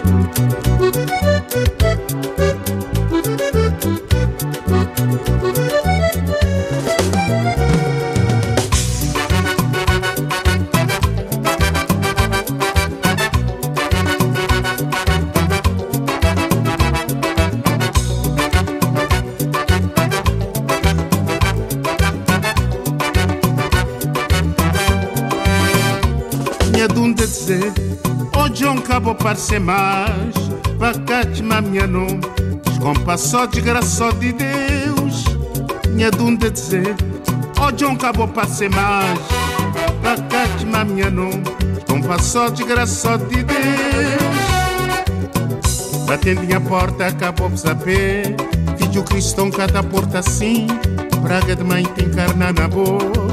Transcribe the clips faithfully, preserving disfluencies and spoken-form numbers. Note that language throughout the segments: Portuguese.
Hoje um cabo parece mais Vacate minha nome Descompassou desgraçou de Deus. Minha dunda dizer Hoje um cabo parece mais Vacate minha nome Descompassou desgraçou de Deus. Batendo minha porta acabou de saber Filho cristão cada porta assim Praga de mãe tem carne na boa.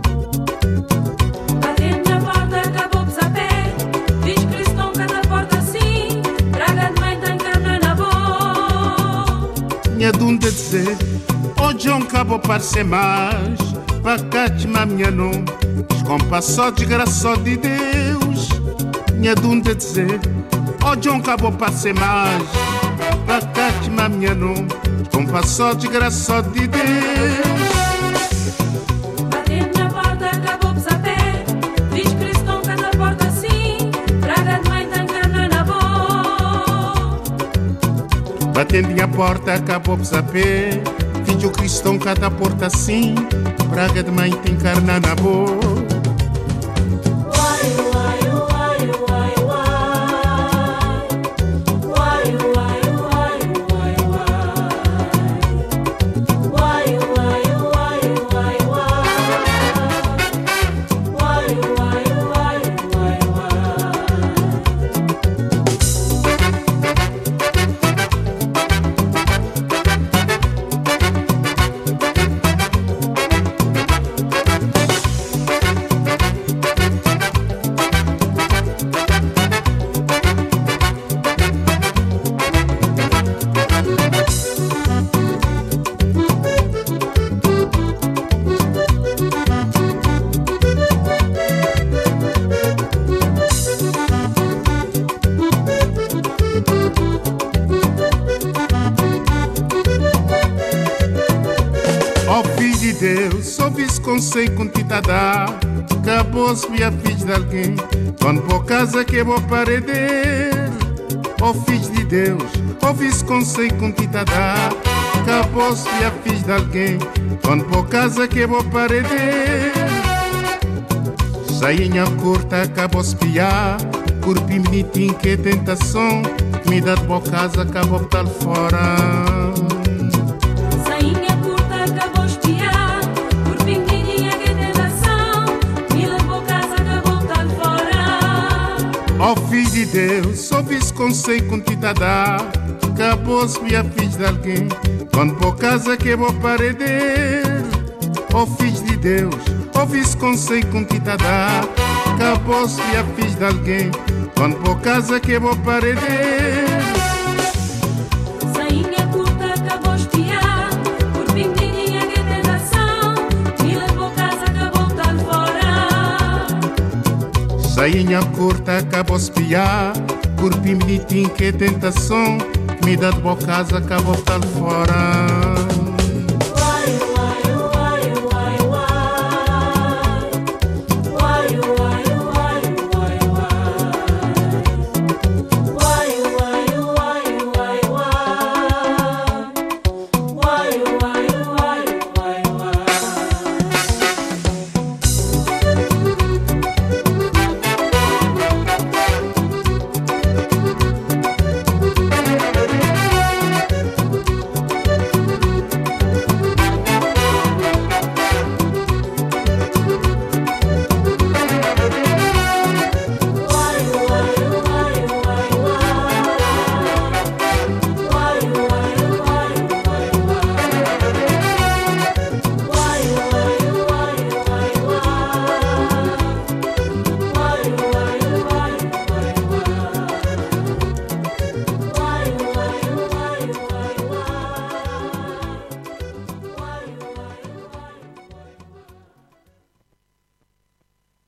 Minha dunda dizer Hoje um cabo parece mais Vacate minha nome Descompassou desgraçou de Deus. Minha dunda dizer Hoje um cabo parece mais Vacate minha nome Descompassou desgraçou de Deus. Batendo na porta acabou de saber Diz cristão cada porta assim Praga de mãe tem carne na boa. Batendo minha porta acabou de saber Filho cristão cada porta assim Praga de mãe tem carne na boa. Deus, ouvi-se conselho com tita dá Acabou-se minha filha de alguém Quando por casa que vou parecer. Ó filho de Deus, ouvi-se conselho com tita dá Acabou-se minha filha de alguém Quando por casa que vou parecer. Sainha curta, acabou-se piar Corpinho bonitinho que é tentação Comida de boa casa, acabou de estar fora. Ó oh, filho de Deus, ouvi-se conselho com tita dá Acabou-se minha filha de alguém Quando por casa que vou parecer. Ó oh, filho de Deus, ouvi-se conselho com tita dá Acabou-se minha filha de alguém Quando por casa que vou parecer. Sainha curta, acabou espiar Por pintinha que tentação Mila por casa, acabou de estar fora. Sainha curta, acabou de espiar Corpinho bonitinho que é tentação Comida de boa casa, acabou de estar fora.